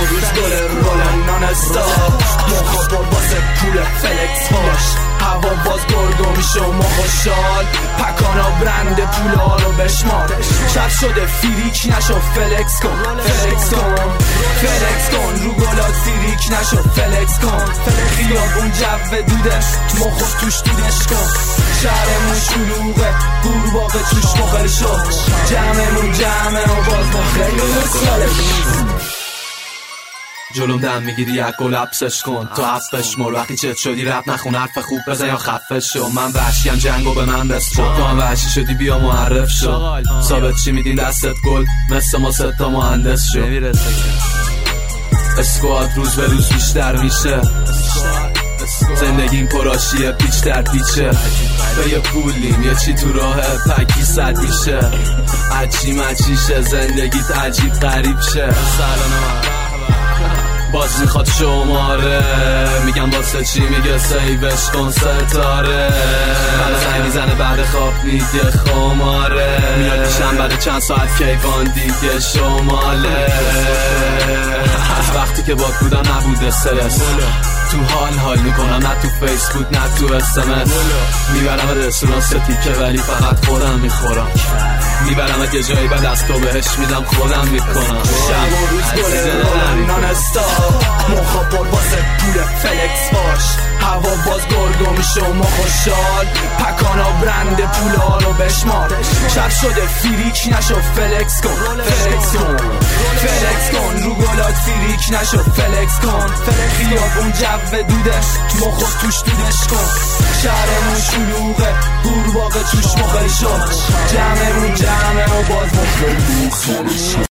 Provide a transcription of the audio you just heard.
روز گل رولن نانستا مخابر واسه پول فلکس هاش هوا باز گرگو میشه و ما خوشحال پکانا برند پولا رو بشمار شب شده فیریک نشو فلکس کن فلکس کن فلکس کن رو گلات فیریک نشو فلکس کن خیابون جو دوده مخو توش دودش کن شهرمون شلوغه گورباغه توش مخل شد جمعمون جمعه و باز ما خیلی جلوم دم میگیری یک گل حبسش کن تو حفش مر وقتی چت شدی رپ نخون حرف خوب بزن یا خفه شو من وحشیم جنگو به من بس تو هم وحشی شدی بیا معرف شو ثابت چی میدین دستت گل مثل ما ستا مهندس شو اسکواد روز به روز بیشتر میشه زندگیم پراشیه پیچ در پیچه به یه پولیم یه چی تو راه پکی صدیشه عجی مچیشه زندگیت عجیب غریب شه باز میخواد شماره میگم واسه چی میگه سیوش کن ستاره زنگ میزنه بعد خواب میگه خماره میاد پیشم بعد چند ساعت کیوان دیگه شماله از وقتی که باد بودم نبود استرس تو حال میکنم نه تو فیسبوک نه تو اسمس میبرم رستوران ستیکه ولی فقط خودم میخورم میبرم یه جایی بعد از تو بهش میدم خودم میکنم شب و روز گل نانستا مخابر واسه پول فلکس باش هوا باز گرگو میشه و ما خوشحال پکانا برند پولا رو بشمار شب شده فیریک نشو فلکس کن فلکس کن فلکس کن رو گلات فیریک نشو فلکس کن خیابون جو دوده مخو توش دودش کن شهرمون شلوغه گورباغه توش مخل شد جمعمون جمعه و باز مخل